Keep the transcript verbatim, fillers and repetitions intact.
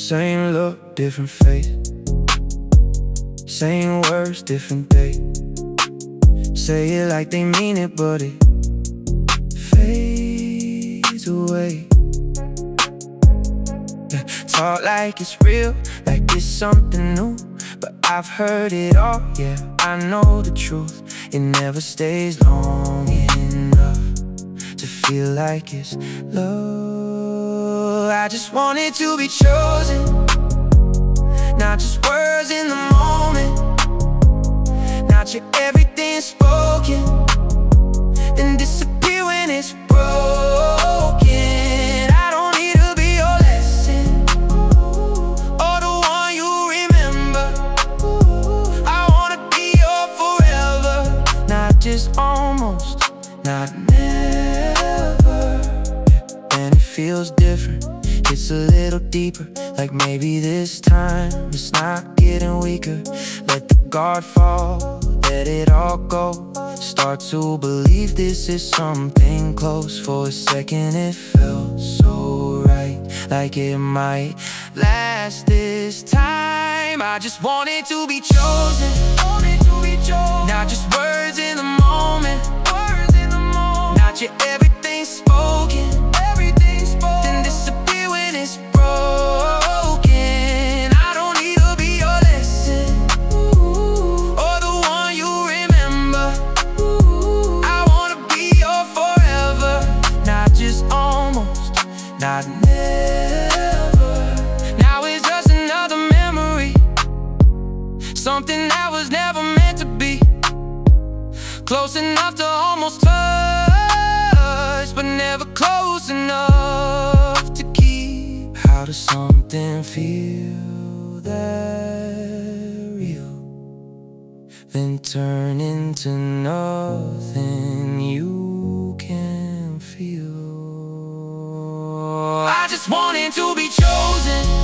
Same look, different face. Same words, different day. Say it like they mean it, but it fades away. Yeah, talk like it's real, like it's something new. But I've heard it all, yeah, I know the truth. It never stays long enough to feel like it's love. I just wanted to be chosen, not just words in the moment, not your everything spoken, then disappear when it's broken. I don't need to be your lesson or the one you remember. I wanna be your forever, not just almost, not never. And it feels different, it's a little deeper, like maybe this time it's not getting weaker. Let the guard fall, let it all go. Start to believe this is something close. For a second it felt so right, like it might last this time. I just wanted to be chosen, not just words in the moment, not your everything spoken, then disappear when it's broken. I don't need to be your lesson or the one you remember. I wanna be your forever, not just almost, not never. Now it's just another memory, something that was never meant to be. Close enough to almost touch, but never close enough to keep. How does something feel that real, then turn into nothing you can feel? I just wanted to be chosen,